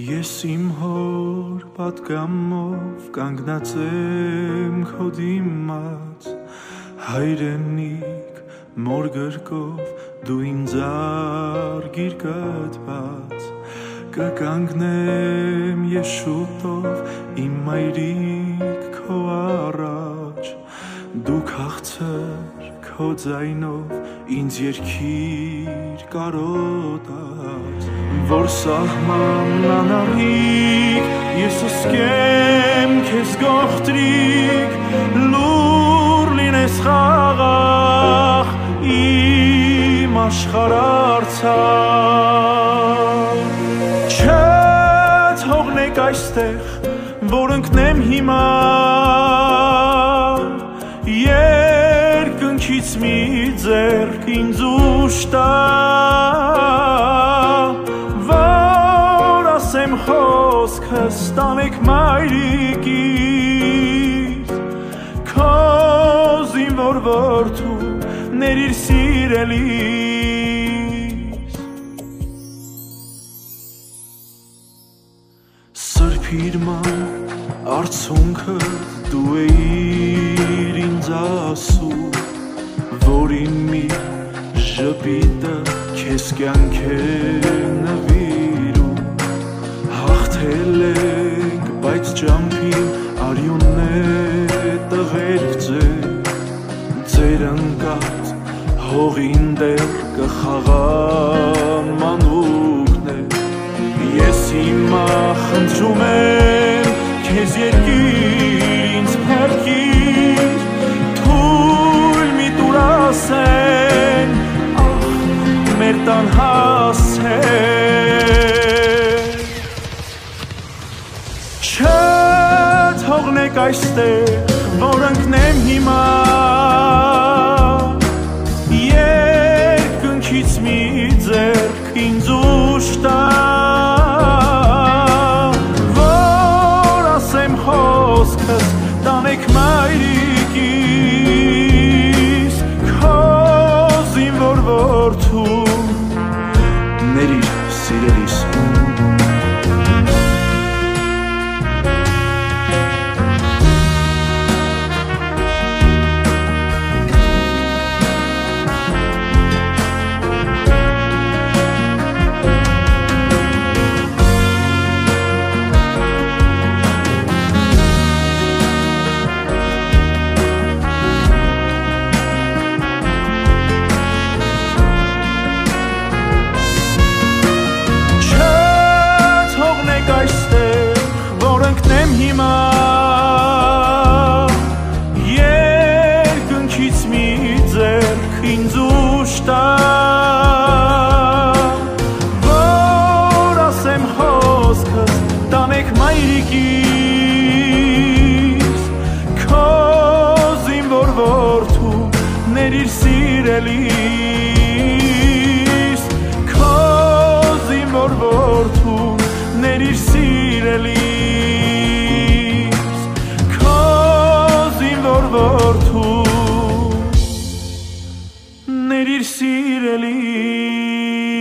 Ես իմ հոր պատգամով կանգնած եմ քո դիմաց հայրենիք մոր գրկով դու ինձ արգիրկատված կկանգնեմ ես շուտով իմ մայրիկ քո առաջ դու քաղցր քո ձայնով ինձ երկիր կարոտած որ սահման անարիք ես ուսկեմ քեզ գողտրիկ լուր լինես խաղաղ իմ աշխարհարցակ չթողնեք այստեղ որ ընկնեմ հիմա երկնքից մի ձեռք ինձ ուշ տա որ ասեմ խոսքս տանեք մայրիկից քո զինվոր որդու ներիր սիրելիս սրբիրման արցունքը դու էիր ինձ ասում որ իմ մի ժպիտը քեզ կյանք է նվիրում հաղթել ենք բայց ճամփին արյունն է տղերք ձեր ընկած հողին դեռ կխաղամ մանուկներ ես հիմա խնդրում եմ քեզ երկիր ինձ փրկիր թույլ մի տուր ասեն ախ մեր տան հասեն չթողնեք այստեղ որ ընկնեմ հիմա երկնքից մի ձեռք ինձ ուշ տա որ ասեմ խոսքս տանեք մայրիկիս քո զինվոր որդու ներիր սիրելիս հիմա երկնքից մի ձեռք ինձ ուշ տա որ ասեմ խոսքս տանեք մայրիկիս քո զինվոր որդու ներիր սիրելիս քո զինվոր որդու ներիր սիրելիս որդու, ներիր սիրելի